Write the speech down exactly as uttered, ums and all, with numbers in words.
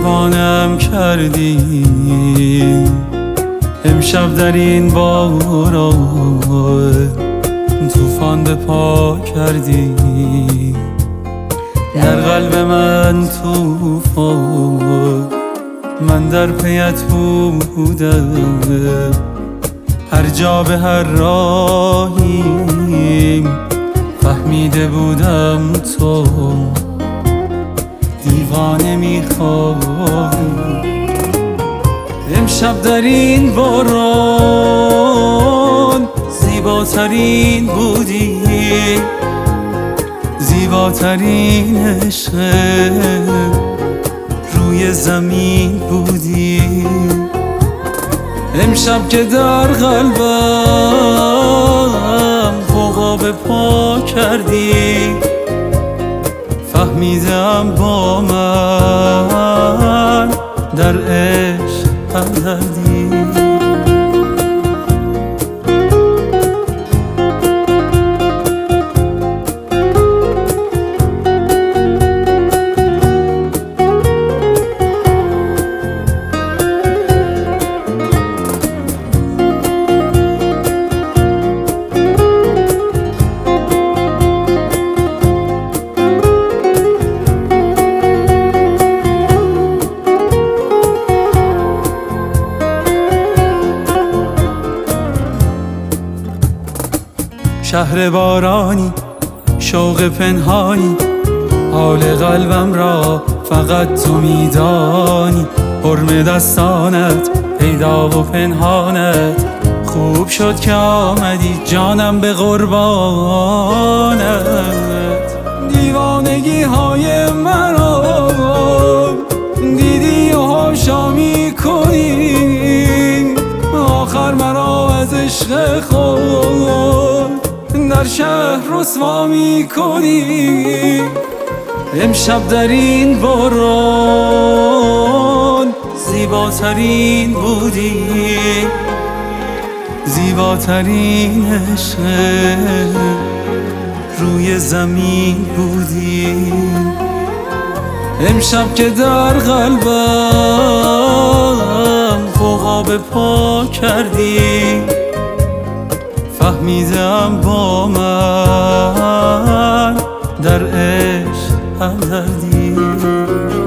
دیوانم کردی امشب در این باران، طوفان به پا کردی در قلب من طوفان. من در پیت بودم هر جا به هر راهی، فهمیده بودم تو دیوانه میخوای. امشب در این باران زیباترین بودی، زیباترین عشق روی زمین بودی. امشب که در قلبم فوقا به پا کردی، فهمیدم با من در عشق همدردی. شهر بارانی، شوق پنهانی، حال قلبم را فقط تو میدانی. حرم دستانت پیدا و پنهانت، خوب شد که آمدی جانم به قربانت. دیوانگی های مرا دیدی و هاشا میکنی، آخر مرا از عشق خود در شهر رسوا میکنی. امشب در این باران زیباترین بودی، زیباترین عشق روی زمین بودی. امشب که در قلبم فوقا به پا کردی، فهمیدم با من در عشق همدردی.